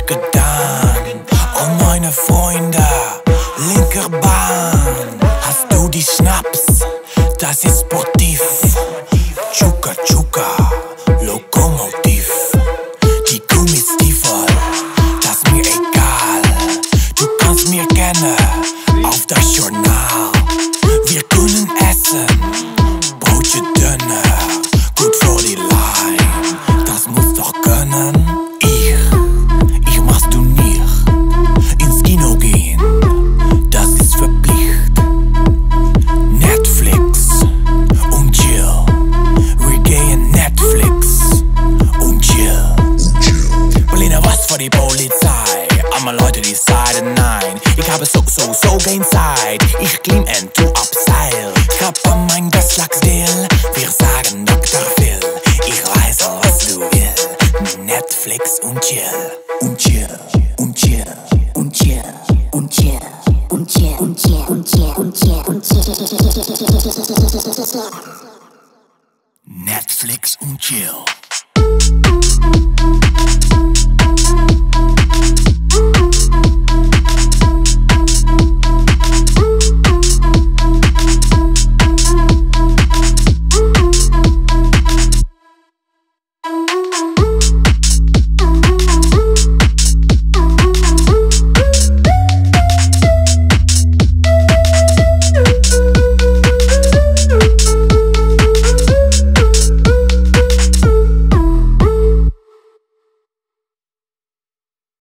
getan. Oh meine Freunde, linker Bahn. Hast du die Schnaps? Das ist sportiv. Chuka Chuka, Lokomotiv. Die Gummistiefel, das mir egal. Du kannst mir gerne auf das Journal. Wir können essen, Brotje dünner, gut für die Leim. Das muss doch können. Ich machst du nicht ins Kino gehen, das ist Verpflicht. Netflix und chill, wir gehen Netflix und chill. Berliner was für die Polizei, aber Leute die sagen nein. Ich habe so kein Zeit, ich clean and du abseil. Ich hab mein Beslagsdeal, wir sagen Dr. Phil. Ich weiß, was du willst, Netflix und chill. Und chill, und chill, und chill, und chill, und chill, und chill, und chill, und chill, und chill. Netflix und chill.